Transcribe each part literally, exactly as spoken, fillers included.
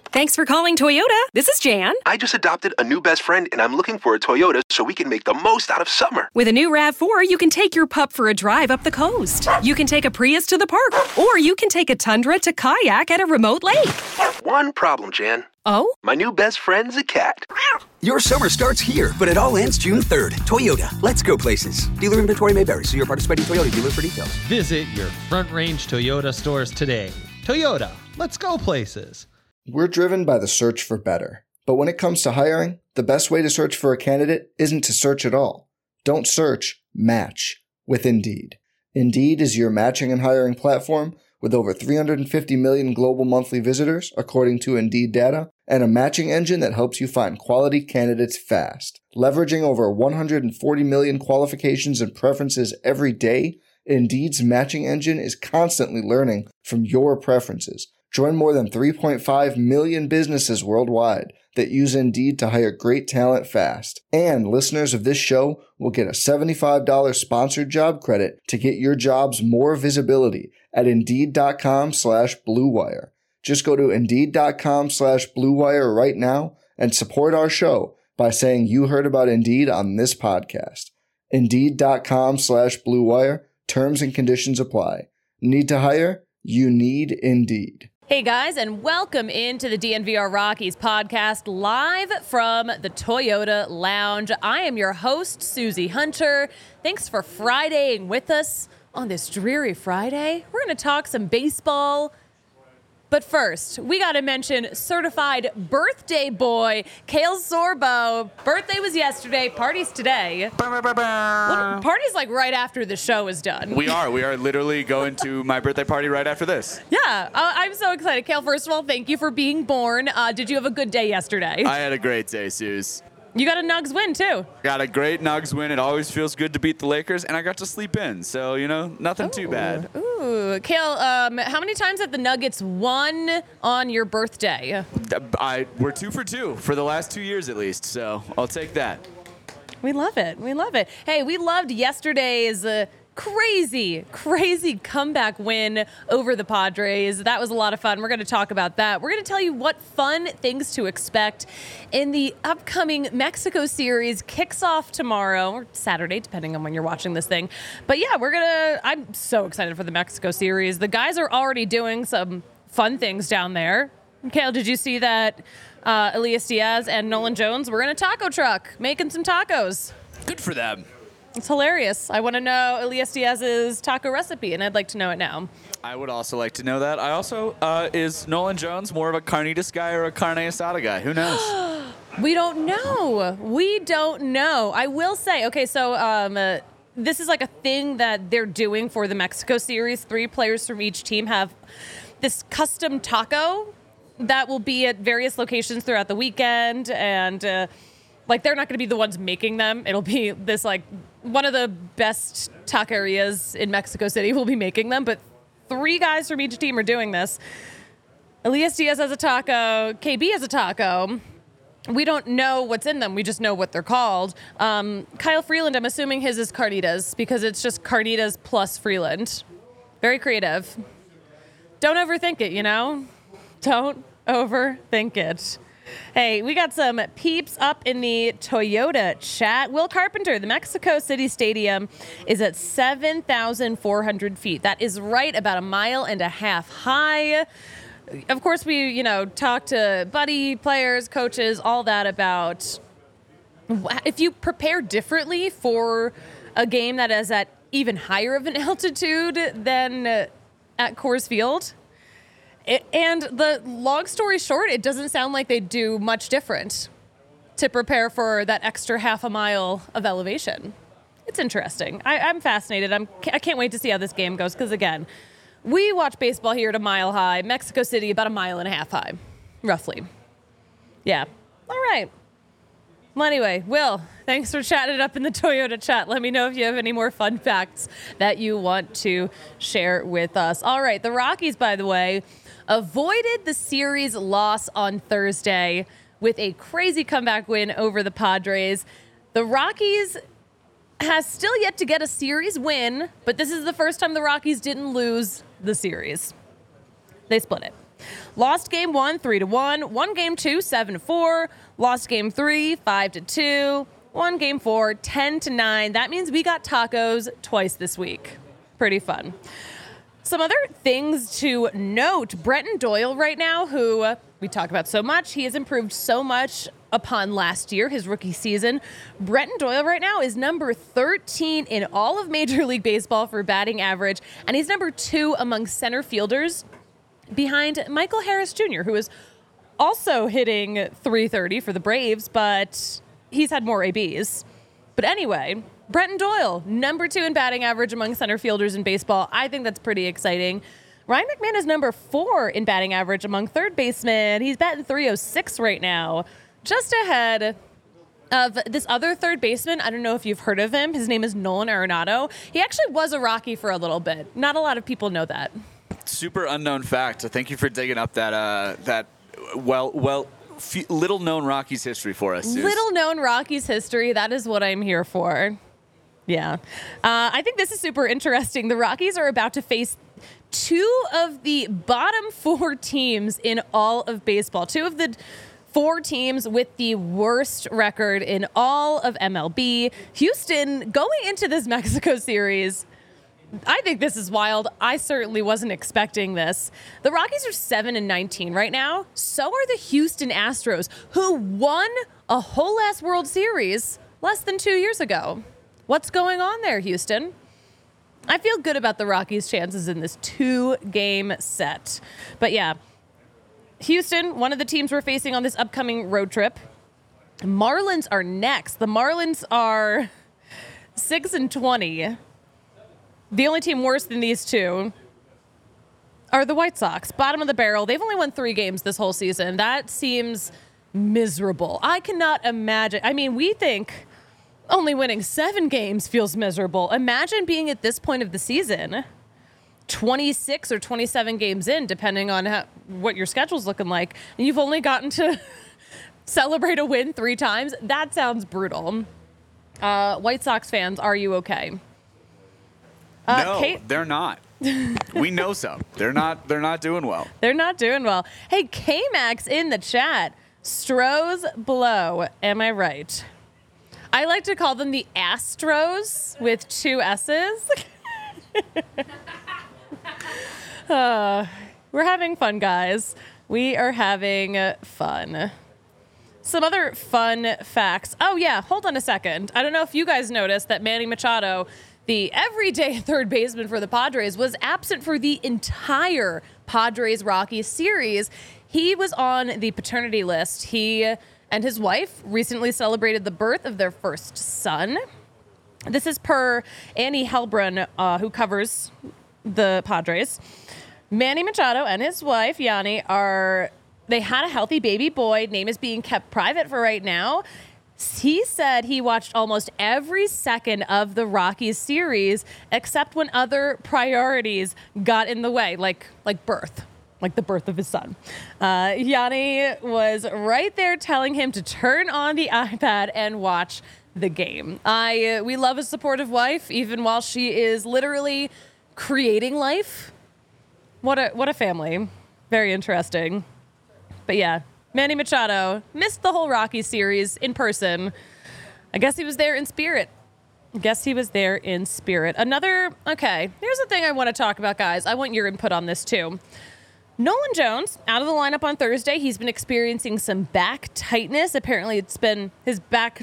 Thanks for calling Toyota. This is Jan. I just adopted a new best friend, and I'm looking for a Toyota so we can make the most out of summer. With a new RAV four, you can take your pup for a drive up the coast. You can take a Prius to the park, or you can take a Tundra to kayak at a remote lake. One problem, Jan. Oh? My new best friend's a cat. Your summer starts here, but it all ends June third. Toyota, let's go places. Dealer inventory may vary. See your participating Toyota dealer for details. Visit your Front Range Toyota stores today. Toyota, let's go places. We're driven by the search for better. But when it comes to hiring, the best way to search for a candidate isn't to search at all. Don't search, match with Indeed. Indeed is your matching and hiring platform with over three hundred fifty million global monthly visitors, according to Indeed data, and a matching engine that helps you find quality candidates fast. Leveraging over one hundred forty million qualifications and preferences every day, Indeed's matching engine is constantly learning from your preferences. Join more than three point five million businesses worldwide that use Indeed to hire great talent fast. And listeners of this show will get a seventy-five dollars sponsored job credit to get your jobs more visibility at Indeed.com slash Blue Wire. Just go to Indeed.com slash Blue Wire right now and support our show by saying you heard about Indeed on this podcast. Indeed.com slash Blue Wire. Terms and conditions apply. Need to hire? You need Indeed. Hey guys, and welcome into the D N V R Rockies podcast live from the Toyota Lounge. I am your host, Susie Hunter. Thanks for Fridaying with us on this dreary Friday. We're going to talk some baseball. But first, we got to mention certified birthday boy, Kale Sorbo. Birthday was yesterday, party's today. Well, party's like right after the show is done. We are. We are literally going to my birthday party right after this. Yeah, uh, I'm so excited. Kale, first of all, thank you for being born. Uh, did you have a good day yesterday? I had a great day, Suze. You got a Nugs win, too. Got a great Nugs win. It always feels good to beat the Lakers, and I got to sleep in. So, you know, nothing Ooh. too bad. Ooh. Kale, um, how many times have the Nuggets won on your birthday? I We're two for two for the last two years at least, so I'll take that. We love it. We love it. Hey, we loved yesterday's uh, crazy, crazy comeback win over the Padres. That was a lot of fun. We're going to talk about that. We're going to tell you what fun things to expect in the upcoming Mexico series. Kicks off tomorrow or Saturday, depending on when you're watching this thing. But yeah, we're going to, I'm so excited for the Mexico series. The guys are already doing some fun things down there. Kale, did you see that uh, Elias Diaz and Nolan Jones were in a taco truck making some tacos? Good for them. It's hilarious. I want to know Elias Diaz's taco recipe, and I'd like to know it now. I would also like to know that. I also, uh, is Nolan Jones more of a carnitas guy or a carne asada guy? Who knows? We don't know. We don't know. I will say, okay, so um, uh, this is like a thing that they're doing for the Mexico series. Three players from each team have this custom taco that will be at various locations throughout the weekend, and uh, like they're not going to be the ones making them. It'll be this like one of the best taquerias in Mexico City will be making them, but three guys from each team are doing this. Elias Diaz has a taco, K B has a taco. We don't know what's in them. We just know what they're called. Um, Kyle Freeland, I'm assuming his is carnitas because it's just carnitas plus Freeland. Very creative. Don't overthink it, you know? Don't overthink it. Hey, we got some peeps up in the Toyota chat. Will Carpenter, the Mexico City Stadium is at seven thousand four hundred feet. That is right about a mile and a half high. Of course, we, you know, talk to buddy players, coaches, all that about if you prepare differently for a game that is at even higher of an altitude than at Coors Field. It, and the long story short, it doesn't sound like they do much different to prepare for that extra half a mile of elevation. It's interesting. I, I'm fascinated. I'm, I can't wait to see how this game goes because, again, we watch baseball here at a mile high. Mexico City about a mile and a half high, roughly. Yeah. All right. Well, anyway, Will, thanks for chatting it up in the Toyota chat. Let me know if you have any more fun facts that you want to share with us. All right. The Rockies, by the way, avoided the series loss on Thursday with a crazy comeback win over the Padres. The Rockies has still yet to get a series win, but this is the first time the Rockies didn't lose the series. They split it. Lost game one, three to one. Won game two, seven to four. Lost game three, five to two. Won game four, ten to nine. That means we got tacos twice this week. Pretty fun. Some other things to note. Brenton Doyle right now, who we talk about so much, he has improved so much upon last year, his rookie season. Brenton Doyle right now is number thirteen in all of Major League Baseball for batting average, and he's number two among center fielders behind Michael Harris Junior, who is also hitting three thirty for the Braves, but he's had more A Bs. But anyway, Brenton Doyle, number two in batting average among center fielders in baseball. I think that's pretty exciting. Ryan McMahon is number four in batting average among third basemen. He's batting three oh six right now, just ahead of this other third baseman. I don't know if you've heard of him. His name is Nolan Arenado. He actually was a Rocky for a little bit. Not a lot of people know that. Super unknown fact. So thank you for digging up that uh, that well well f- little known Rockies history for us. Suze. Little known Rockies history. That is what I'm here for. Yeah. Uh, I think this is super interesting. The Rockies are about to face two of the bottom four teams in all of baseball. Two of the four teams with the worst record in all of M L B. Houston, going into this Mexico series, I think this is wild. I certainly wasn't expecting this. The Rockies are seven and nineteen right now. So are the Houston Astros, who won a whole ass World Series less than two years ago. What's going on there, Houston? I feel good about the Rockies' chances in this two-game set. But yeah, Houston, one of the teams we're facing on this upcoming road trip. Marlins are next. The Marlins are six and twenty. The only team worse than these two are the White Sox. Bottom of the barrel. They've only won three games this whole season. That seems miserable. I cannot imagine. I mean, we think only winning seven games feels miserable. Imagine being at this point of the season, twenty-six or twenty-seven games in, depending on how, what your schedule's looking like, and you've only gotten to celebrate a win three times. That sounds brutal. Uh, White Sox fans, are you okay? Uh, no, Kate? They're not. We know so. They're not. They're not doing well. They're not doing well. Hey, K-Max in the chat. Stros blow. Am I right? I like to call them the Astros with two S's. uh, we're having fun, guys. We are having fun. Some other fun facts. Oh, yeah. Hold on a second. I don't know if you guys noticed that Manny Machado, the everyday third baseman for the Padres, was absent for the entire Padres-Rockies series. He was on the paternity list. He and his wife recently celebrated the birth of their first son. This is per Annie Helbrun, uh, who covers the Padres. Manny Machado and his wife, Yanni, are, they had a healthy baby boy. Name is being kept private for right now. He said he watched almost every second of the Rockies series, except when other priorities got in the way, like like birth, like the birth of his son. Uh, Yanni was right there telling him to turn on the iPad and watch the game. I uh, we love a supportive wife, even while she is literally creating life. What a what a family. Very interesting. But yeah. Manny Machado missed the whole Rockies series in person. I guess he was there in spirit. I guess he was there in spirit. Another, okay, here's the thing I want to talk about, guys. I want your input on this, too. Nolan Jones, out of the lineup on Thursday. He's been experiencing some back tightness. Apparently, it's been, his back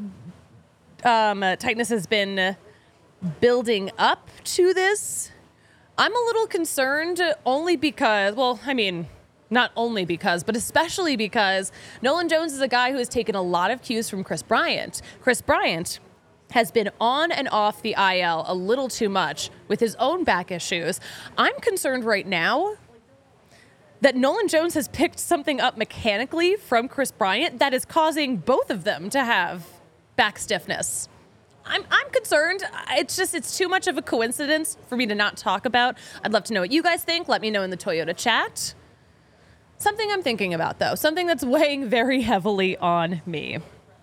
um, uh, tightness has been building up to this. I'm a little concerned only because, well, I mean, not only because, but especially because Nolan Jones is a guy who has taken a lot of cues from Chris Bryant. Chris Bryant has been on and off the I L a little too much with his own back issues. I'm concerned right now that Nolan Jones has picked something up mechanically from Chris Bryant that is causing both of them to have back stiffness. I'm I'm concerned. It's just, it's too much of a coincidence for me to not talk about. I'd love to know what you guys think. Let me know in the Toyota chat. Something I'm thinking about, though. Something that's weighing very heavily on me.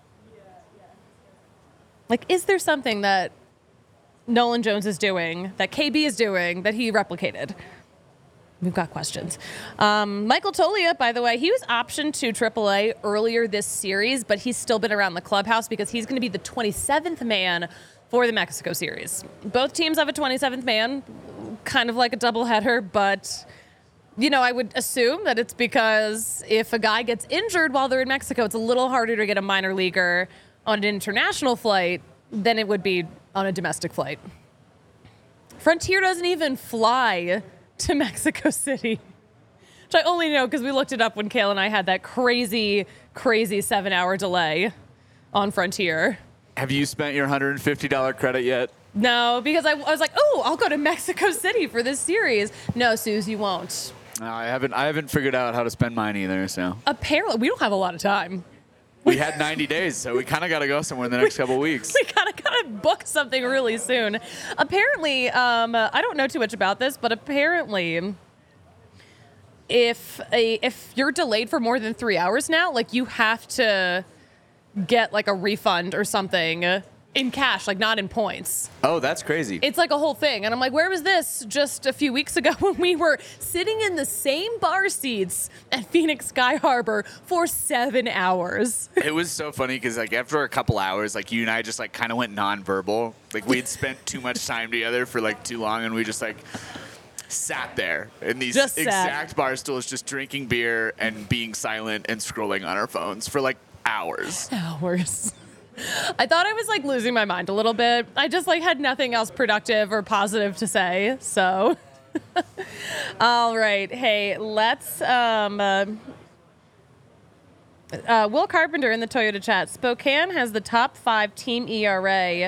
Like, is there something that Nolan Jones is doing, that K B is doing, that he replicated? we've got questions. Um, Michael Tolia, by the way, he was optioned to triple A earlier this series, but he's still been around the clubhouse because he's going to be the twenty-seventh man for the Mexico series. Both teams have a twenty-seventh man, kind of like a doubleheader, but, you know, I would assume that it's because if a guy gets injured while they're in Mexico, it's a little harder to get a minor leaguer on an international flight than it would be on a domestic flight. Frontier doesn't even fly to Mexico City, which I only know because we looked it up when Kale and I had that crazy, crazy seven-hour delay on Frontier. Have you spent your one hundred fifty dollars credit yet? No, because I, I was like, oh, I'll go to Mexico City for this series. No, Suze, you won't. No, I haven't. I haven't figured out how to spend mine either. So apparently, we don't have a lot of time. We had ninety days, so we kind of got to go somewhere in the next couple of weeks. We kind of got to book something really soon. Apparently, um, I don't know too much about this, but apparently, if a if you're delayed for more than three hours now, like you have to get like a refund or something in cash, like not in points. Oh, that's crazy. It's like a whole thing. And I'm like, where was this just a few weeks ago when we were sitting in the same bar seats at Phoenix Sky Harbor for seven hours? It was so funny because like after a couple hours, like you and I just like kind of went nonverbal. Like we had spent too much time together for like too long, and we just like sat there in these Just sat. exact bar stools, just drinking beer and being silent and scrolling on our phones for like hours. Hours. I thought I was like losing my mind a little bit. I just like had nothing else productive or positive to say. So, all right. Hey, let's. Um, uh, uh, Will Carpenter in the Toyota chat. Spokane has the top five team E R A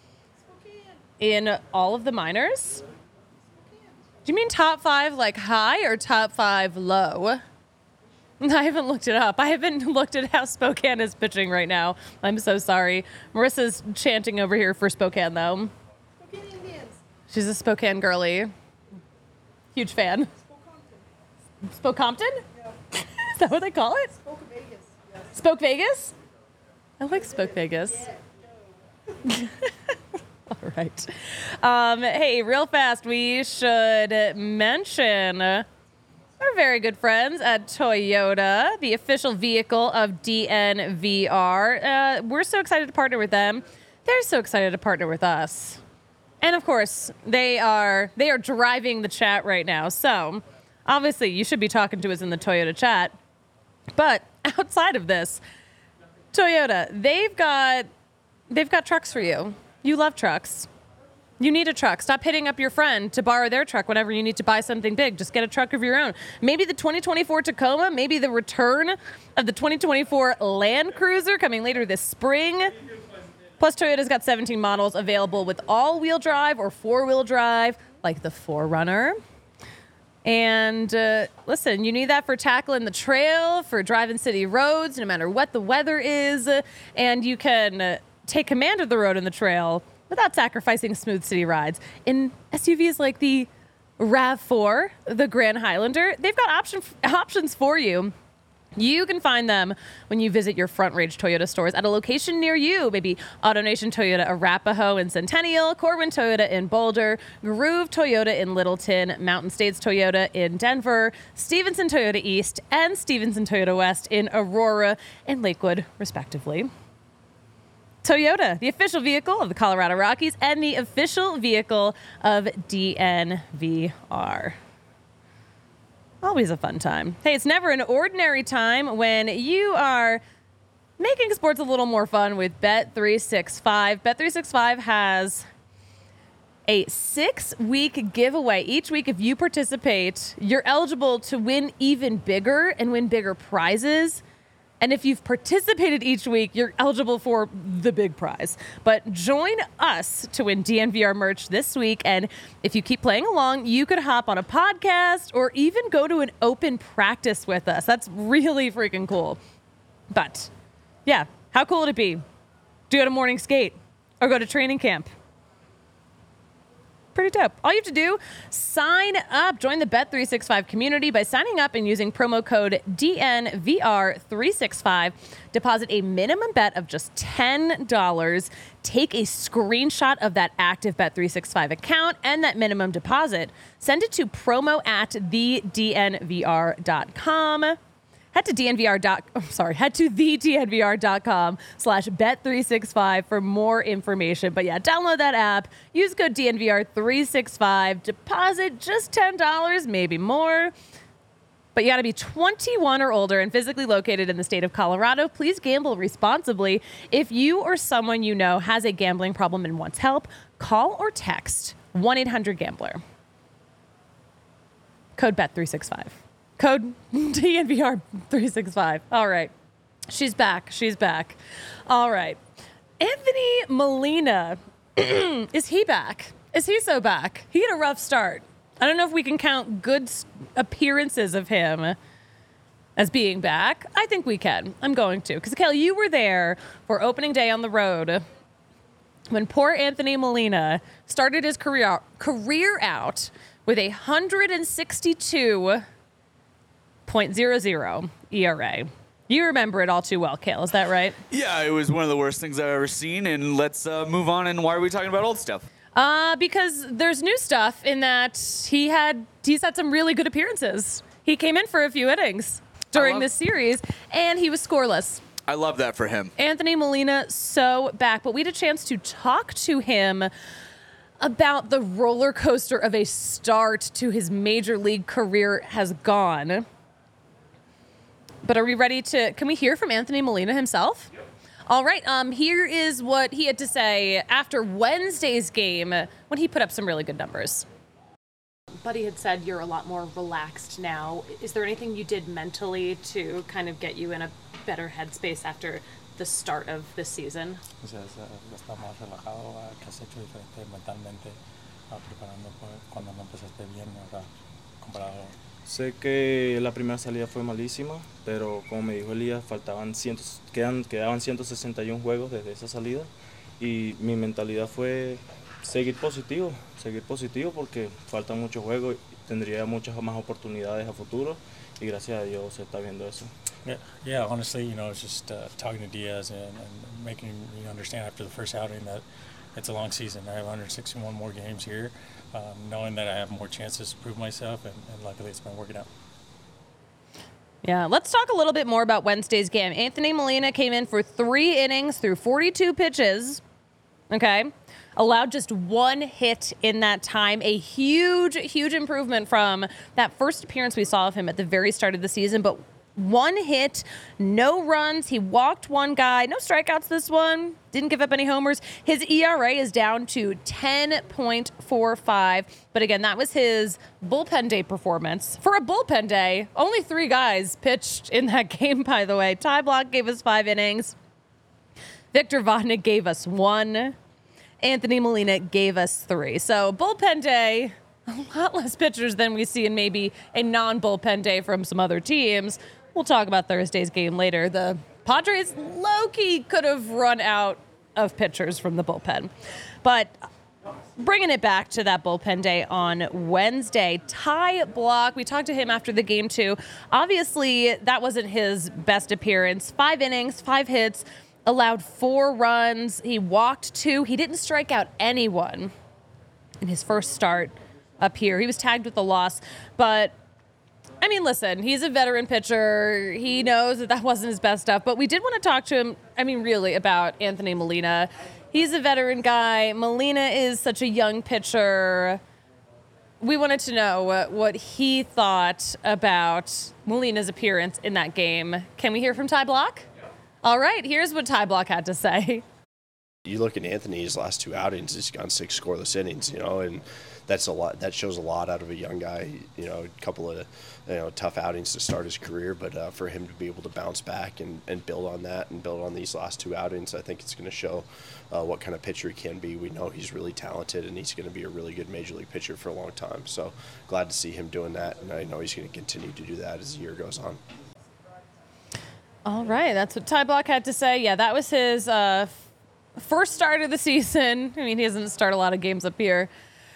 in all of the minors. Do you mean top five like high or top five low? I haven't looked it up. I haven't looked at how Spokane is pitching right now. I'm so sorry. Marissa's chanting over here for Spokane, though. Spokane Indians. She's a Spokane girly. Huge fan. Spokompton? Yeah. Is that what they call it? Spoke Vegas. Yes. Spoke Vegas? I like Spoke Vegas. All right. Um, hey, real fast, we should mention our very good friends at Toyota, the official vehicle of D N V R. Uh, we're so excited to partner with them. They're so excited to partner with us. And of course, they are they are driving the chat right now. So obviously, you should be talking to us in the Toyota chat. But outside of this, Toyota, they've got they've got trucks for you. You love trucks. You need a truck. Stop hitting up your friend to borrow their truck whenever you need to buy something big. Just get a truck of your own. Maybe the twenty twenty-four Tacoma, maybe the return of the twenty twenty-four Land Cruiser coming later this spring. Plus, Toyota's got seventeen models available with all-wheel drive or four-wheel drive, like the four runner. And uh, listen, you need that for tackling the trail, for driving city roads, no matter what the weather is. And you can uh, take command of the road and the trail without sacrificing smooth city rides. In S U Vs like the RAV four, the Grand Highlander, they've got option, options for you. You can find them when you visit your Front Range Toyota stores at a location near you. Maybe AutoNation Toyota Arapahoe in Centennial, Corwin Toyota in Boulder, Groove Toyota in Littleton, Mountain States Toyota in Denver, Stevenson Toyota East, and Stevenson Toyota West in Aurora and Lakewood, respectively. Toyota, the official vehicle of the Colorado Rockies and the official vehicle of D N V R. Always a fun time. Hey, it's never an ordinary time when you are making sports a little more fun with Bet three sixty-five. Bet three sixty-five has a six-week giveaway. Each week, if you participate, you're eligible to win even bigger and win bigger prizes. And if you've participated each week, you're eligible for the big prize. But join us to win D N V R merch this week. And if you keep playing along, you could hop on a podcast or even go to an open practice with us. That's really freaking cool. But yeah, how cool would it be to go to morning skate or go to training camp? Pretty dope. All you have to do, sign up. Join the Bet three sixty-five community by signing up and using promo code D N V R three sixty-five. Deposit a minimum bet of just ten dollars. Take a screenshot of that active Bet three sixty-five account and that minimum deposit. Send it to promo at the D N V R dot com. Head to D N V R. Oh, sorry, head to the D N V R dot com slash bet three sixty-five for more information. But yeah, download that app. Use code D N V R three sixty-five. Deposit just ten dollars, maybe more. But you got to be twenty-one or older and physically located in the state of Colorado. Please gamble responsibly. If you or someone you know has a gambling problem and wants help, call or text one eight hundred gambler. Code bet three sixty-five. Code D N V R three sixty-five. All right. She's back. She's back. All right. Anthony Molina. Is he back? Is he so back? He had a rough start. I don't know if we can count good appearances of him as being back. I think we can. I'm going to. Because, Kale, you were there for opening day on the road when poor Anthony Molina started his career, career out with a one sixty-two point oh oh E R A. You remember it all too well, Kale. Is that right? Yeah, it was one of the worst things I've ever seen. And let's uh, move on. And why are we talking about old stuff? Uh, because there's new stuff in that he had he's had some really good appearances. He came in for a few innings during love- this series, and he was scoreless. I love that for him. Anthony Molina, so back. But we had a chance to talk to him about the roller coaster of a start to his major league career has gone. But are we ready to, can we hear from Anthony Molina himself? Yep. All right, um, here is what he had to say after Wednesday's game when he put up some really good numbers. Buddy had said you're a lot more relaxed now. Is there anything you did mentally to kind of get you in a better headspace after the start of this season? O sea, está más relajado, ¿qué has hecho diferente mentalmente preparando cuando no empezaste bien ahora comparado? Sé que la primera salida fue malísima, pero como me dijo Elías, faltaban cientos, quedan, quedaban ciento sesenta y uno juegos desde esa salida y mi mentalidad fue seguir positivo, seguir positivo porque faltan muchos juegos, tendría muchas más oportunidades a futuro y gracias a Dios se está viendo eso. Yeah, yeah. Honestly, you know, it's just uh, talking to Diaz and, and making you understand after the first outing that it's a long season. I have one hundred sixty-one more games here, um, knowing that I have more chances to prove myself, and, and luckily it's been working out. Yeah, let's talk a little bit more about Wednesday's game. Anthony Molina came in for three innings through forty-two pitches. Okay. Allowed just one hit in that time. A huge, huge improvement from that first appearance we saw of him at the very start of the season. But one hit, no runs. He walked one guy. No strikeouts this one. Didn't give up any homers. His E R A is down to ten point four five. But again, that was his bullpen day performance. For a bullpen day, only three guys pitched in that game, by the way. Ty Blach gave us five innings. Victor Vodnik gave us one. Anthony Molina gave us three. So bullpen day, a lot less pitchers than we see in maybe a non-bullpen day from some other teams. We'll talk about Thursday's game later. The Padres low-key could have run out of pitchers from the bullpen. But bringing it back to that bullpen day on Wednesday, Ty Blach, we talked to him after the game too. Obviously, that wasn't his best appearance. Five innings, five hits, allowed four runs. He walked two. He didn't strike out anyone in his first start up here. He was tagged with a loss. But, I mean, listen, he's a veteran pitcher. He knows that that wasn't his best stuff. But we did want to talk to him, I mean, really, about Anthony Molina. He's a veteran guy. Molina is such a young pitcher. We wanted to know what, what he thought about Molina's appearance in that game. Can we hear from Ty Blach? All right, here's what Ty Blach had to say. You look at Anthony's last two outings, he's gone six scoreless innings, you know, and that's a lot. That shows a lot out of a young guy, you know, a couple of, you know, tough outings to start his career, but uh, for him to be able to bounce back and, and build on that and build on these last two outings, I think it's going to show uh, what kind of pitcher he can be. We know he's really talented and he's going to be a really good major league pitcher for a long time. So glad to see him doing that, and I know he's going to continue to do that as the year goes on. All right, that's what Ty Blach had to say. Yeah, that was his uh, first start of the season. I mean, he doesn't start a lot of games up here.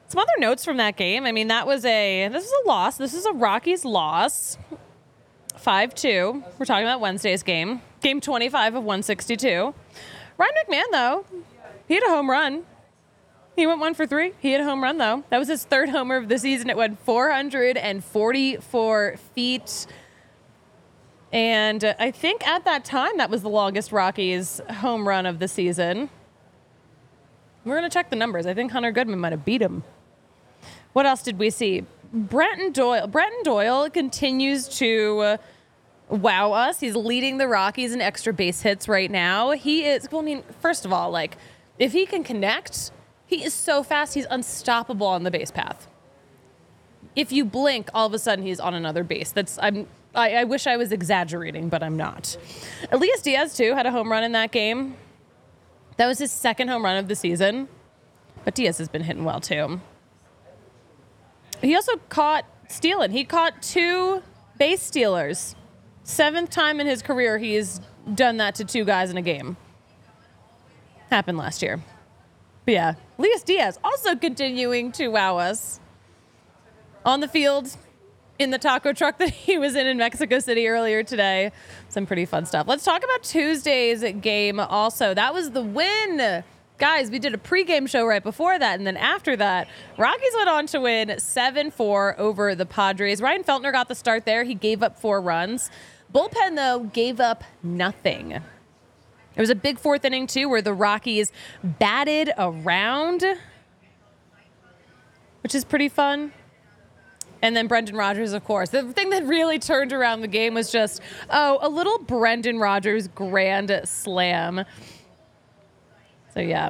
Some other notes from that game. I mean, that was a, this is a loss. This is a Rockies loss. five two. We're talking about Wednesday's game. Game twenty-five of one sixty-two. Ryan McMahon, though, he had a home run. He went one for three. He had a home run, though. That was his third homer of the season. It went four hundred forty-four feet. And uh, I think at that time, that was the longest Rockies home run of the season. We're going to check the numbers. I think Hunter Goodman might have beat him. What else did we see? Brenton Doyle. Brenton Doyle continues to uh, wow us. He's leading the Rockies in extra base hits right now. He is, well, I mean, first of all, like, if he can connect, he is so fast, he's unstoppable on the base path. If you blink, all of a sudden he's on another base. That's, I'm, I, I wish I was exaggerating, but I'm not. Elias Diaz, too, had a home run in that game. That was his second home run of the season. But Diaz has been hitting well, too. He also caught stealing. He caught two base stealers. Seventh time in his career he's done that to two guys in a game. Happened last year. But yeah, Elias Diaz also continuing to wow us. On the field, in the taco truck that he was in in Mexico City earlier today. Some pretty fun stuff. Let's talk about Tuesday's game also. That was the win. Guys, we did a pregame show right before that, and then after that, Rockies went on to win seven four over the Padres. Ryan Feltner got the start there. He gave up four runs. Bullpen, though, gave up nothing. There was a big fourth inning, too, where the Rockies batted around, which is pretty fun. And then Brendan Rodgers, of course. The thing that really turned around the game was just, oh, a little Brendan Rodgers grand slam. So, yeah.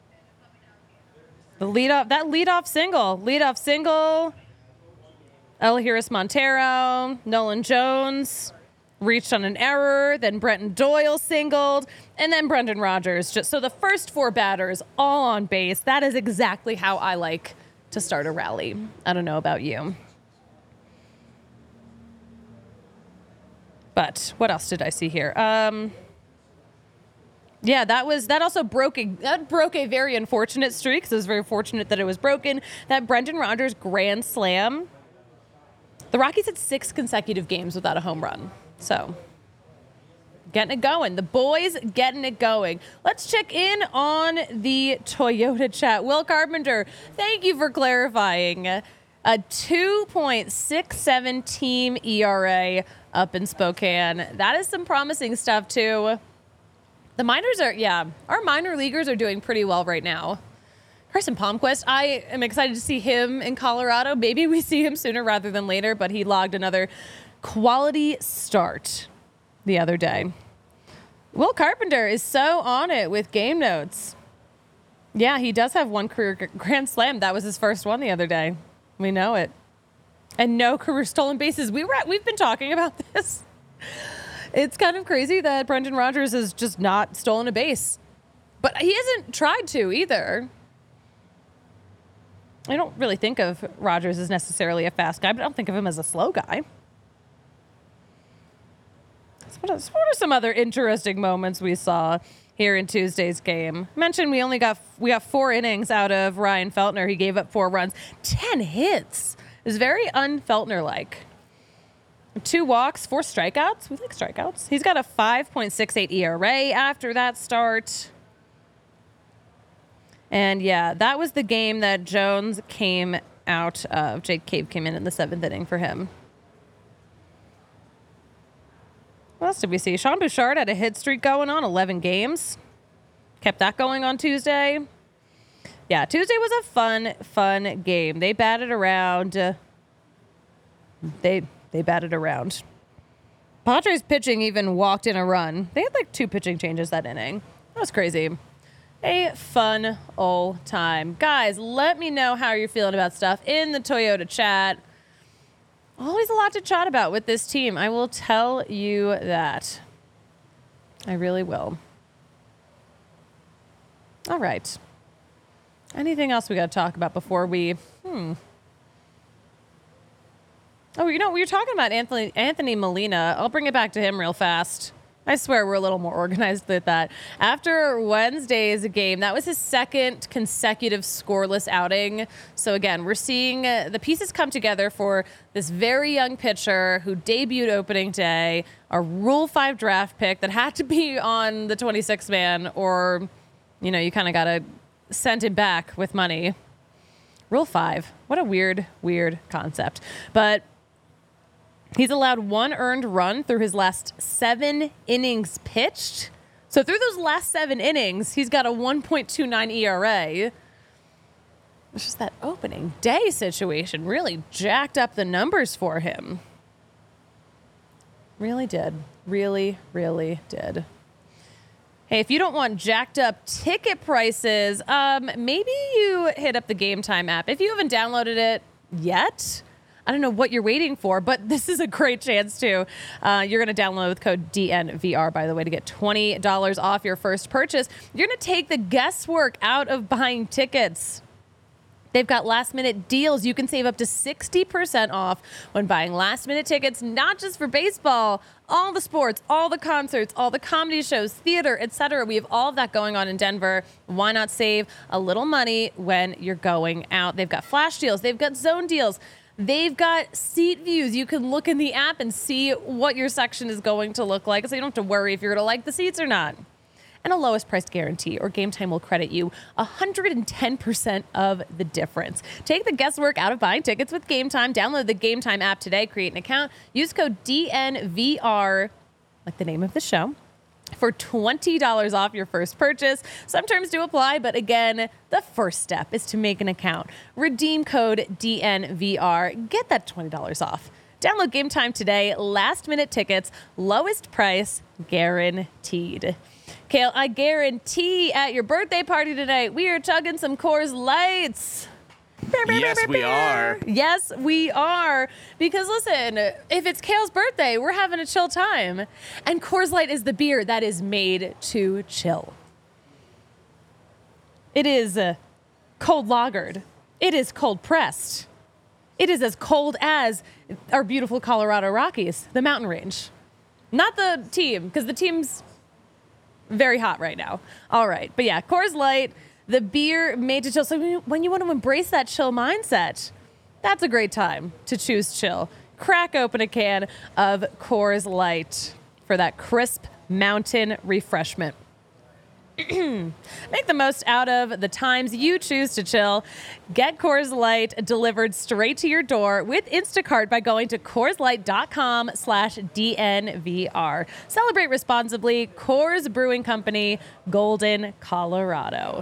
The leadoff, that leadoff single, leadoff single, Elehuris Montero, Nolan Jones reached on an error, then Brenton Doyle singled, and then Brendan Rodgers. Just so the first four batters all on base. That is exactly how I like to start a rally. I don't know about you. But what else did I see here? Um... Yeah, that was that also broke a that broke a very unfortunate streak. So it was very fortunate that it was broken. That Brendan Rodgers grand slam. The Rockies had six consecutive games without a home run. So getting it going. The boys getting it going. Let's check in on the Toyota chat. Will Carpenter, thank you for clarifying. A two point six seven team E R A up in Spokane. That is some promising stuff too. The minors are, yeah, our minor leaguers are doing pretty well right now. Carson Palmquist, I am excited to see him in Colorado. Maybe we see him sooner rather than later, but he logged another quality start the other day. Will Carpenter is so on it with game notes. Yeah, he does have one career grand slam. That was his first one the other day. We know it. And no career stolen bases. We were at, we've been talking about this. It's kind of crazy that Brendan Rodgers has just not stolen a base. But he hasn't tried to either. I don't really think of Rodgers as necessarily a fast guy, but I don't think of him as a slow guy. So what, are, what are some other interesting moments we saw here in Tuesday's game? I mentioned we only got we got four innings out of Ryan Feltner. He gave up four runs, ten hits. It was very un-Feltner-like. Two walks, four strikeouts. We like strikeouts. He's got a five point six eight E R A after that start. And yeah, that was the game that Jones came out of. Jake Cave came in in the seventh inning for him. What else did we see? Sean Bouchard had a hit streak going on, eleven games. Kept that going on Tuesday. Yeah, Tuesday was a fun, fun game. They batted around. Uh, they... They batted around. Padres pitching even walked in a run. They had like two pitching changes that inning. That was crazy. A fun old time. Guys, let me know how you're feeling about stuff in the Toyota chat. Always a lot to chat about with this team. I will tell you that. I really will. All right. Anything else we got to talk about before we... Hmm... Oh, you know, we were talking about Anthony Anthony Molina. I'll bring it back to him real fast. I swear we're a little more organized than that. After Wednesday's game, that was his second consecutive scoreless outing. So again, we're seeing uh, the pieces come together for this very young pitcher who debuted opening day, a Rule five draft pick that had to be on the twenty-six man, or, you know, you kind of got to send him back with money. Rule five. What a weird, weird concept. But he's allowed one earned run through his last seven innings pitched. So through those last seven innings, he's got a one point two nine E R A. It's just that opening day situation really jacked up the numbers for him. Really did. Really, really did. Hey, if you don't want jacked up ticket prices, um, maybe you hit up the Game Time app. If you haven't downloaded it yet, I don't know what you're waiting for, but this is a great chance to. Uh, you're going to download with code D N V R, by the way, to get twenty dollars off your first purchase. You're going to take the guesswork out of buying tickets. They've got last-minute deals. You can save up to sixty percent off when buying last-minute tickets, not just for baseball, all the sports, all the concerts, all the comedy shows, theater, et cetera. We have all of that going on in Denver. Why not save a little money when you're going out? They've got flash deals. They've got zone deals. They've got seat views. You can look in the app and see what your section is going to look like, so you don't have to worry if you're going to like the seats or not. And a lowest price guarantee, or Game Time will credit you one hundred ten percent of the difference. Take the guesswork out of buying tickets with Game Time. Download the Game Time app today. Create an account. Use code D N V R, like the name of the show, for twenty dollars off your first purchase. Some terms do apply, but again, the first step is to make an account. Redeem code D N V R. Get that twenty dollars off. Download Game Time today. Last minute tickets, lowest price guaranteed. Kale, I guarantee at your birthday party tonight, we are chugging some Coors Lights. Yes, we are. Yes, we are. Because listen, if it's Kale's birthday, we're having a chill time. And Coors Light is the beer that is made to chill. It is uh, cold lagered. It is cold pressed. It is as cold as our beautiful Colorado Rockies, the mountain range. Not the team, because the team's very hot right now. All right. But yeah, Coors Light, the beer made to chill. So when you want to embrace that chill mindset, that's a great time to choose chill. Crack open a can of Coors Light for that crisp mountain refreshment. Make the most out of the times you choose to chill. Get Coors Light delivered straight to your door with Instacart by going to CoorsLight.com slash DNVR. Celebrate responsibly. Coors Brewing Company, Golden, Colorado.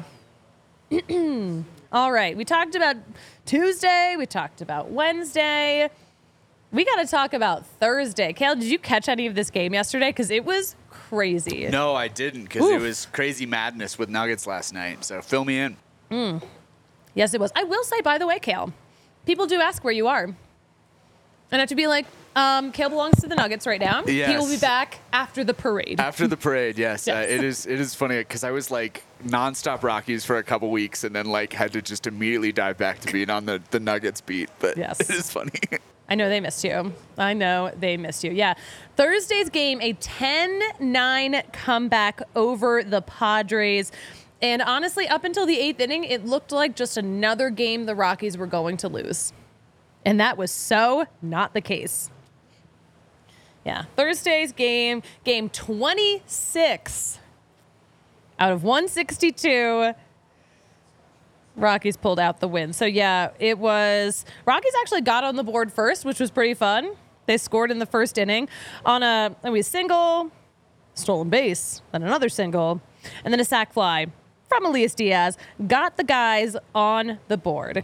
All right. We talked about Tuesday. We talked about Wednesday. We got to talk about Thursday. Kale, did you catch any of this game yesterday? Because it was crazy. No, I didn't, because it was crazy madness with Nuggets last night. So fill me in. Mm. Yes, it was. I will say, by the way, Kale, people do ask where you are. And I have to be like, um, Kale belongs to the Nuggets right now. Yes. He will be back after the parade. After the parade, yes. Yes. Uh, it is It is funny, because I was like nonstop Rockies for a couple weeks and then like had to just immediately dive back to being on the, the Nuggets beat. But yes. It is funny. I know they missed you. I know they missed you. Yeah. Thursday's game, a ten nine comeback over the Padres. And honestly, up until the eighth inning, it looked like just another game the Rockies were going to lose. And that was so not the case. Yeah. Thursday's game, game twenty-six out of one sixty-two. Rockies pulled out the win. So, yeah, it was – Rockies actually got on the board first, which was pretty fun. They scored in the first inning on a, I mean, single, stolen base, then another single, and then a sac fly from Elias Diaz. Got the guys on the board.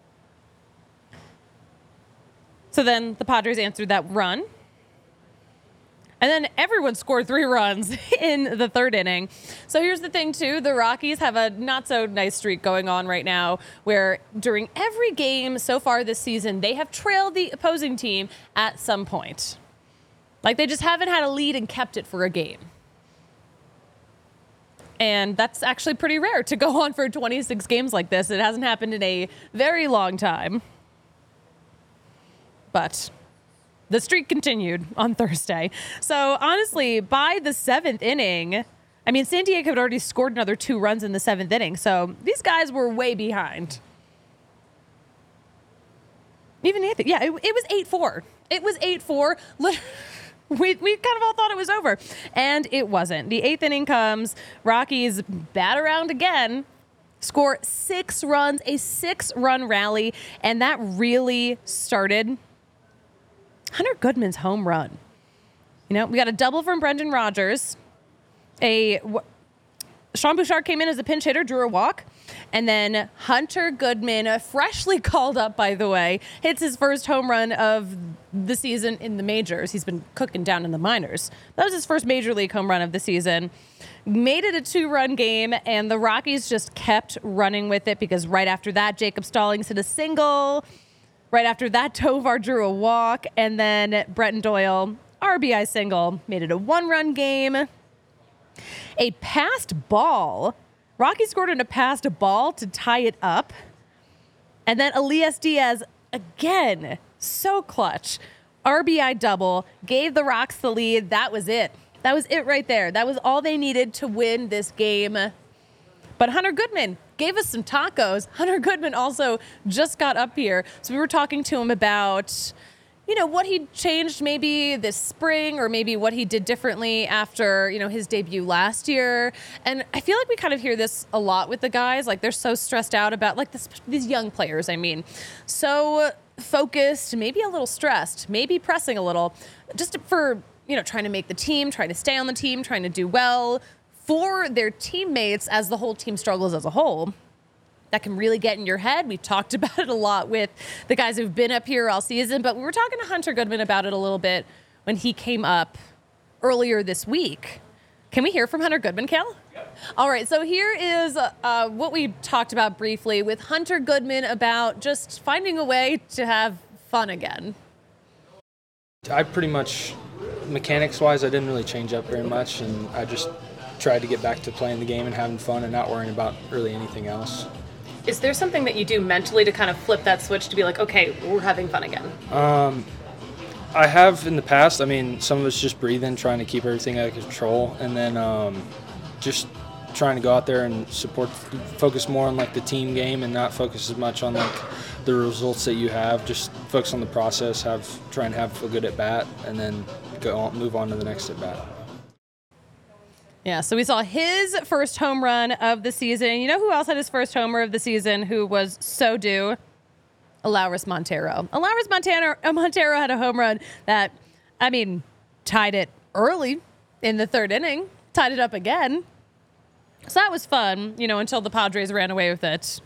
So then the Padres answered that run. And then everyone scored three runs in the third inning. So here's the thing, too. The Rockies have a not-so-nice streak going on right now where during every game so far this season, they have trailed the opposing team at some point. Like, they just haven't had a lead and kept it for a game. And that's actually pretty rare to go on for twenty-six games like this. It hasn't happened in a very long time. But the streak continued on Thursday. So honestly, by the seventh inning, I mean, San Diego had already scored another two runs in the seventh inning. So these guys were way behind. Even Anthony, yeah, it, it was eight four. It was eight four. We, we kind of all thought it was over. And it wasn't. The eighth inning comes. Rockies bat around again. Score six runs, a six-run rally. And that really started Hunter Goodman's home run. You know, we got a double from Brendan Rodgers. A Sean Bouchard came in as a pinch hitter, drew a walk. And then Hunter Goodman, freshly called up, by the way, hits his first home run of the season in the majors. He's been cooking down in the minors. That was his first major league home run of the season. Made it a two-run game, and the Rockies just kept running with it because right after that, Jacob Stallings hit a single. Right after that, Tovar drew a walk. And then Brenton Doyle, R B I single, made it a one-run game. A passed ball. Rockies scored on a passed ball to tie it up. And then Elias Diaz, again, so clutch. R B I double, gave the Rocks the lead. That was it. That was it right there. That was all they needed to win this game. But Hunter Goodman gave us some tacos. Hunter Goodman also just got up here. So we were talking to him about, you know, what he changed maybe this spring or maybe what he did differently after, you know, his debut last year. And I feel like we kind of hear this a lot with the guys. Like, they're so stressed out about, like, this, these young players, I mean. So focused, maybe a little stressed, maybe pressing a little, just for, you know, trying to make the team, trying to stay on the team, trying to do well for their teammates as the whole team struggles as a whole. That can really get in your head. We've talked about it a lot with the guys who've been up here all season, but we were talking to Hunter Goodman about it a little bit when he came up earlier this week. Can we hear from Hunter Goodman, Kel? Yep. All right, so here is uh, what we talked about briefly with Hunter Goodman about just finding a way to have fun again. I pretty much, mechanics-wise, I didn't really change up very much, and I just tried to get back to playing the game and having fun and not worrying about really anything else. Is there something that you do mentally to kind of flip that switch to be like, okay, we're having fun again? Um, I have in the past. I mean, some of it's just breathing, trying to keep everything under control, and then um, just trying to go out there and support, focus more on like the team game and not focus as much on like the results that you have. Just focus on the process, have try and have a good at bat, and then go on, move on to the next at bat. Yeah, so we saw his first home run of the season. You know who else had his first homer of the season who was so due? Alauris Montero. Alauris Montero, Montero had a home run that, I mean, tied it early in the third inning, tied it up again. So that was fun, you know, until the Padres ran away with it.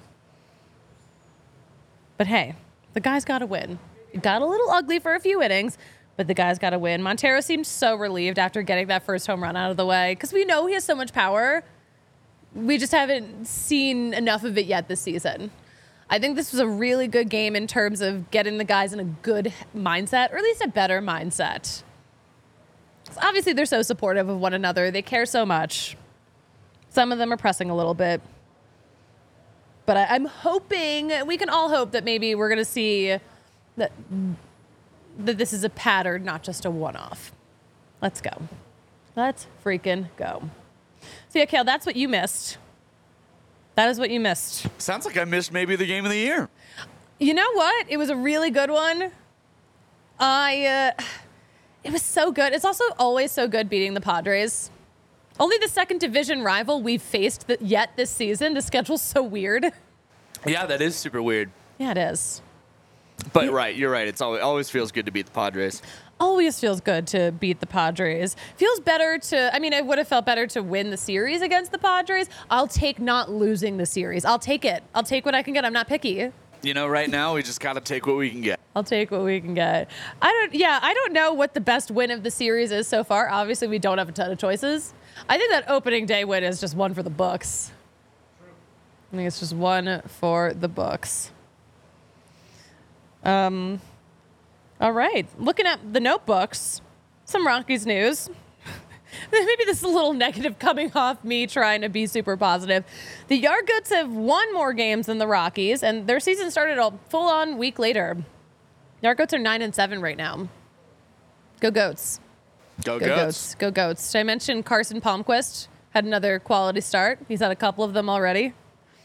But hey, the guy's got to win. It got a little ugly for a few innings, but the guy's got to win. Montero seemed so relieved after getting that first home run out of the way because we know he has so much power. We just haven't seen enough of it yet this season. I think this was a really good game in terms of getting the guys in a good mindset, or at least a better mindset. Obviously, they're so supportive of one another. They care so much. Some of them are pressing a little bit. But I, I'm hoping, we can all hope that maybe we're going to see that that this is a pattern, not just a one-off. Let's go. Let's freaking go. So yeah, Kale, that's what you missed. That is what you missed. Sounds like I missed maybe the game of the year. You know what? It was a really good one. I, uh, it was so good. It's also always so good beating the Padres. Only the second division rival we've faced th- yet this season. The schedule's so weird. Yeah, that is super weird. Yeah, it is. But right, you're right. It's always always feels good to beat the Padres. Always feels good to beat the Padres. Feels better to, I mean, it would have felt better to win the series against the Padres. I'll take not losing the series. I'll take it. I'll take what I can get. I'm not picky. You know, right now we just got to take what we can get. I'll take what we can get. I don't, yeah, I don't know what the best win of the series is so far. Obviously, we don't have a ton of choices. I think that opening day win is just one for the books. I think it's just one for the books. Um, all right. Looking at the notebooks, some Rockies news. Maybe this is a little negative coming off me trying to be super positive. The Yardgoats have won more games than the Rockies, and their season started a full-on week later. Yardgoats are nine and seven right now. Go Goats. Go, Go Goats. Goats. Go Goats. Did I mention Carson Palmquist had another quality start? He's had a couple of them already.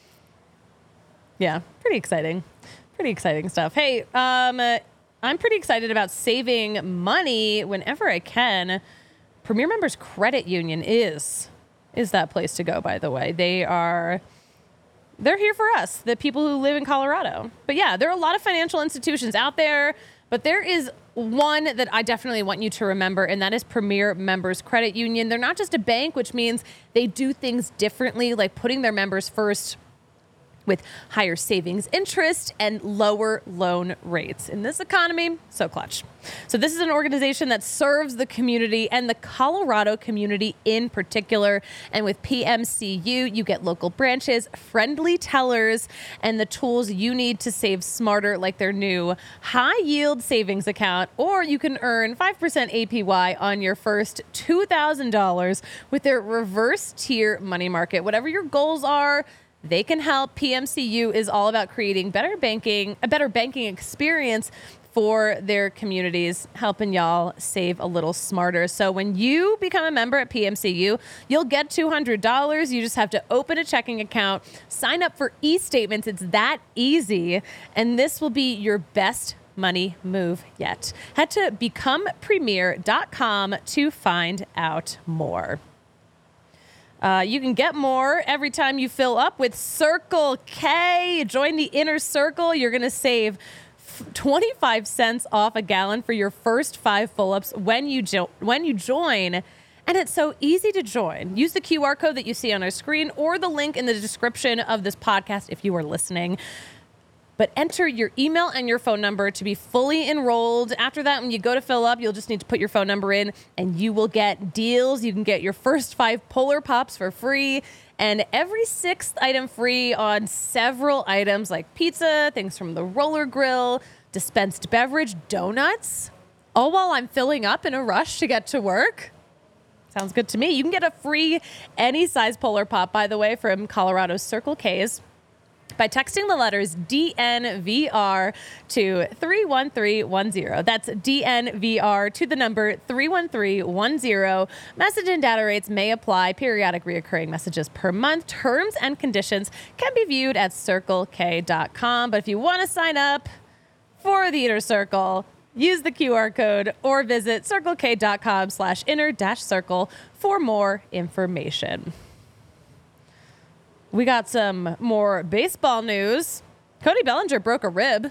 Yeah, pretty exciting. Pretty exciting stuff. Hey, um, uh, I'm pretty excited about saving money whenever I can. Premier Members Credit Union is is that place to go, by the way. They are they're here for us, the people who live in Colorado. But yeah, there are a lot of financial institutions out there, but there is one that I definitely want you to remember, and that is Premier Members Credit Union. They're not just a bank, which means they do things differently, like putting their members first with higher savings interest and lower loan rates. In this economy, so clutch. So this is an organization that serves the community and the Colorado community in particular. And with P M C U, you get local branches, friendly tellers, and the tools you need to save smarter, like their new high yield savings account, or you can earn five percent A P Y on your first two thousand dollars with their reverse tier money market. Whatever your goals are, they can help. P M C U is all about creating better banking, a better banking experience for their communities, helping y'all save a little smarter. So when you become a member at P M C U, you'll get two hundred dollars. You just have to open a checking account, sign up for e-statements. It's that easy. And this will be your best money move yet. Head to become premier dot com to find out more. Uh, you can get more every time you fill up with Circle K. Join the inner circle. You're going to save twenty-five cents off a gallon for your first five fill-ups when you jo- when you join. And it's so easy to join. Use the Q R code that you see on our screen or the link in the description of this podcast if you are listening. But enter your email and your phone number to be fully enrolled. After that, when you go to fill up, you'll just need to put your phone number in and you will get deals. You can get your first five Polar Pops for free and every sixth item free on several items like pizza, things from the Roller Grill, dispensed beverage, donuts, all while I'm filling up in a rush to get to work. Sounds good to me. You can get a free any size Polar Pop, by the way, from Colorado's Circle K's by texting the letters D N V R to three one three one zero. That's D N V R to the number three one three one zero. Message and data rates may apply. Periodic reoccurring messages per month. Terms and conditions can be viewed at circle k dot com. But if you want to sign up for the Inner Circle, use the Q R code or visit circle k dot com slash inner dash circle for more information. We got some more baseball news. Cody Bellinger broke a rib.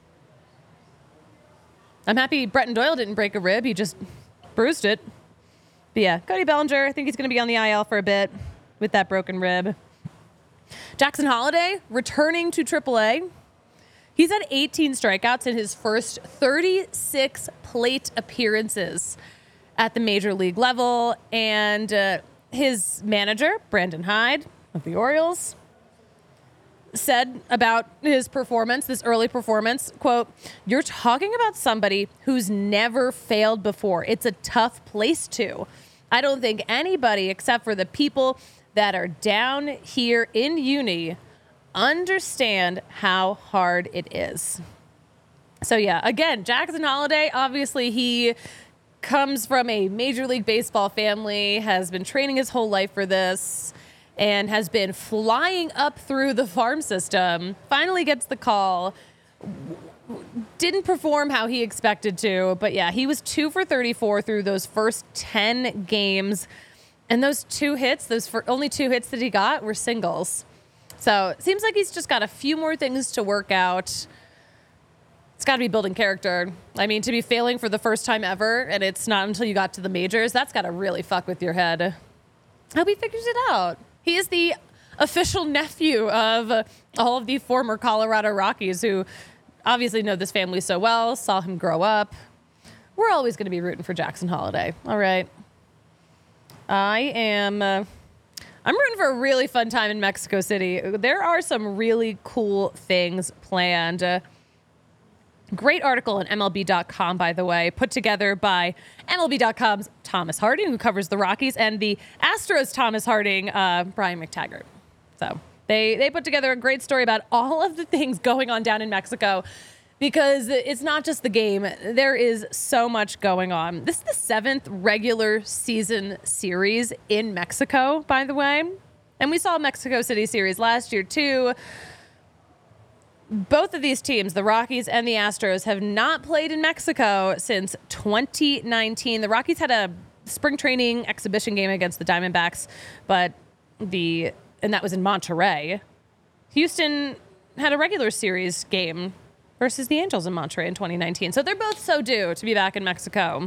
I'm happy Bretton Doyle didn't break a rib. He just bruised it. But yeah, Cody Bellinger, I think he's going to be on the I L for a bit with that broken rib. Jackson Holliday returning to triple A. He's had eighteen strikeouts in his first thirty-six plate appearances at the major league level. And uh, his manager, Brandon Hyde of the Orioles, said about his performance, this early performance, quote, "You're talking about somebody who's never failed before. It's a tough place to. I don't think anybody except for the people that are down here in uni understand how hard it is." So yeah, again, Jackson Holliday, obviously he comes from a Major League Baseball family, has been training his whole life for this, and has been flying up through the farm system, finally gets the call, didn't perform how he expected to, but yeah, he was two for thirty-four through those first ten games, and those two hits, those for only two hits that he got were singles. So it seems like he's just got a few more things to work out. It's got to be building character. I mean, to be failing for the first time ever, and it's not until you got to the majors, that's got to really fuck with your head. I hope he figures it out. He is the official nephew of uh, all of the former Colorado Rockies who obviously know this family so well, saw him grow up. We're always going to be rooting for Jackson Holliday. All right. I am... Uh, I'm rooting for a really fun time in Mexico City. There are some really cool things planned. Uh, Great article on M L B dot com, by the way, put together by M L B dot com's Thomas Harding, who covers the Rockies, and the Astros' Thomas Harding, uh, Brian McTaggart. So they, they put together a great story about all of the things going on down in Mexico. because it's not just the game. There is so much going on. This is the seventh regular season series in Mexico, by the way. And we saw Mexico City series last year, too. Both of these teams, the Rockies and the Astros, have not played in Mexico since twenty nineteen. The Rockies had a spring training exhibition game against the Diamondbacks, but the and that was in Monterrey. Houston had a regular series game versus the Angels in Monterrey in twenty nineteen. So they're both so due to be back in Mexico.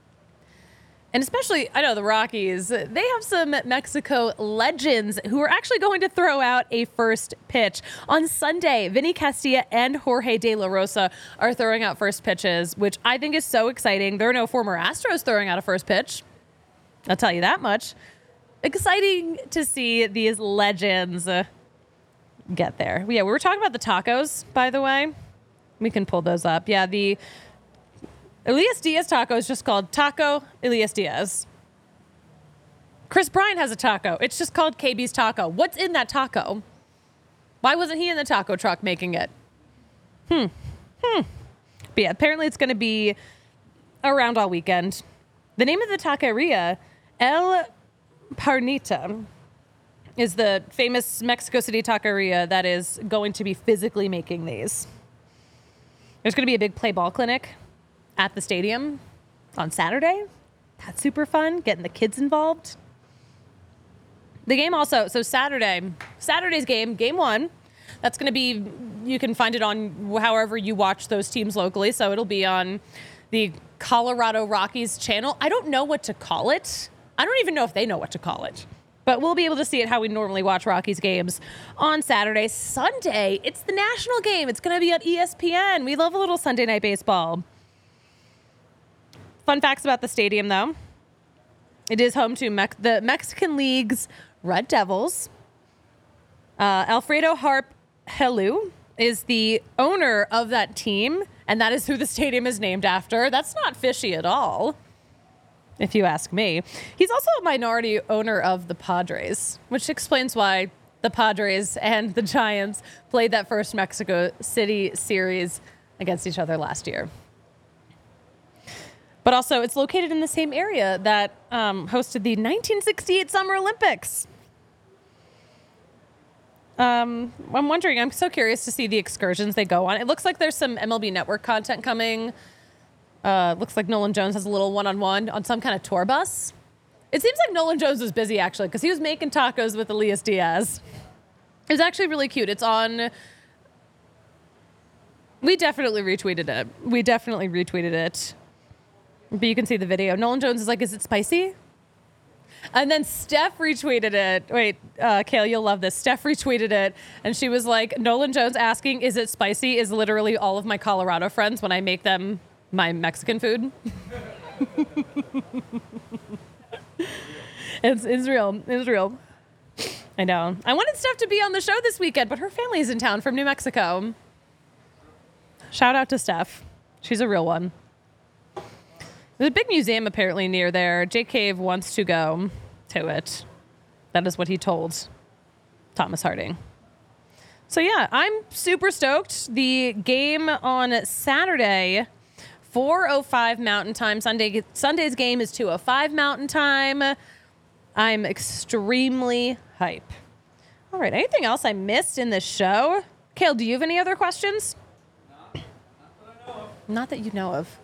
And especially, I know the Rockies, they have some Mexico legends who are actually going to throw out a first pitch. On Sunday, Vinny Castilla and Jorge De La Rosa are throwing out first pitches, which I think is so exciting. There are no former Astros throwing out a first pitch. I'll tell you that much. Exciting to see these legends get there. Yeah, we were talking about the tacos, by the way. We can pull those up. Yeah, the Elias Diaz taco is just called Taco Elias Diaz. Chris Bryant has a taco. It's just called K B's Taco. What's in that taco? Why wasn't he in the taco truck making it? Hmm. Hmm. But yeah, apparently it's going to be around all weekend. The name of the taqueria, El Parnita, is the famous Mexico City taqueria that is going to be physically making these. There's going to be a big play ball clinic at the stadium on Saturday. That's super fun, getting the kids involved. The game also, so Saturday, Saturday's game, game one, that's going to be, you can find it on however you watch those teams locally. So it'll be on the Colorado Rockies channel. I don't know what to call it. I don't even know if they know what to call it. But we'll be able to see it how we normally watch Rockies games on Saturday. Sunday, it's the national game. It's going to be on E S P N. We love a little Sunday night baseball. Fun facts about the stadium, though. It is home to Mex- the Mexican League's Red Devils. Uh, Alfredo Harp Helu is the owner of that team, and that is who the stadium is named after. That's not fishy at all, if you ask me. He's also a minority owner of the Padres, which explains why the Padres and the Giants played that first Mexico City series against each other last year. But also, it's located in the same area that um, hosted the nineteen sixty-eight Summer Olympics. Um, I'm wondering, I'm so curious to see the excursions they go on. It looks like there's some M L B Network content coming. Uh, looks like Nolan Jones has a little one-on-one on some kind of tour bus. It seems like Nolan Jones was busy, actually, because he was making tacos with Elias Diaz. It was actually really cute. It's on... We definitely retweeted it. We definitely retweeted it. But you can see the video. Nolan Jones is like, is it spicy? And then Steph retweeted it. Wait, uh, Kale, you'll love this. Steph retweeted it, and she was like, Nolan Jones asking, is it spicy, is literally all of my Colorado friends when I make them my Mexican food. it's, it's real. It's real. I know. I wanted Steph to be on the show this weekend, but her family is in town from New Mexico. Shout out to Steph. She's a real one. There's a big museum apparently near there. Jake Cave wants to go to it. That is what he told Thomas Harding. So yeah, I'm super stoked. The game on Saturday, four oh five Mountain Time. Sunday Sunday's game is two oh five Mountain Time. I'm extremely hype. All right, anything else I missed in this show? Kale, do you have any other questions? No, not that I know of. Not that you know of.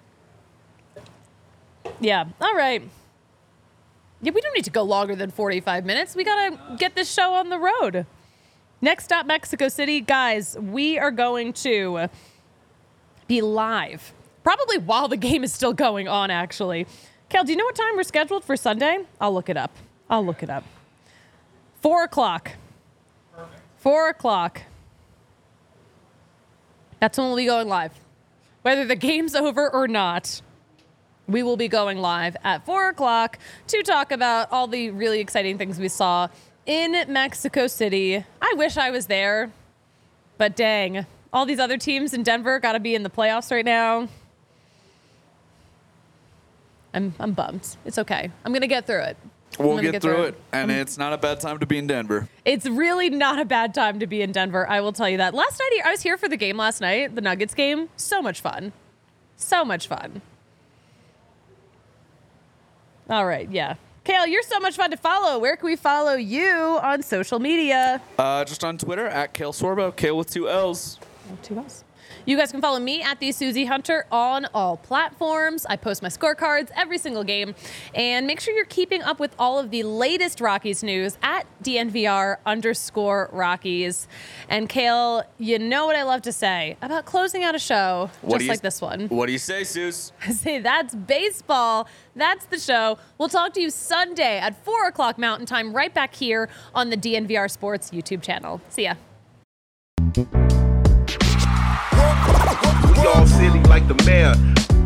Yeah, all right. Yeah, we don't need to go longer than forty-five minutes. We got to get this show on the road. Next stop, Mexico City. Guys, we are going to be live. Probably while the game is still going on, actually. Kel, do you know what time we're scheduled for Sunday? I'll look it up. I'll look it up. Four o'clock. Perfect. Four o'clock. That's when we'll be going live. Whether the game's over or not, we will be going live at four o'clock to talk about all the really exciting things we saw in Mexico City. I wish I was there, but dang, all these other teams in Denver got to be in the playoffs right now. I'm I'm bummed. It's okay. I'm going to get through it. We'll gonna get, get through, through it, it. and Um, it's not a bad time to be in Denver. It's really not a bad time to be in Denver. I will tell you that. Last night, I was here for the game last night, the Nuggets game. So much fun. So much fun. All right, yeah. Kale, you're so much fun to follow. Where can we follow you on social media? Uh, just on Twitter, at Kale Sorbo, Kale with two L's. Two L's. You guys can follow me at the Susie Hunter on all platforms. I post my scorecards every single game. And make sure you're keeping up with all of the latest Rockies news at D N V R underscore Rockies. And Kale, you know what I love to say about closing out a show What just do you- like this one. What do you say, Suze? I say that's baseball. That's the show. We'll talk to you Sunday at four o'clock Mountain Time right back here on the D N V R Sports YouTube channel. See ya. We all silly like the mayor.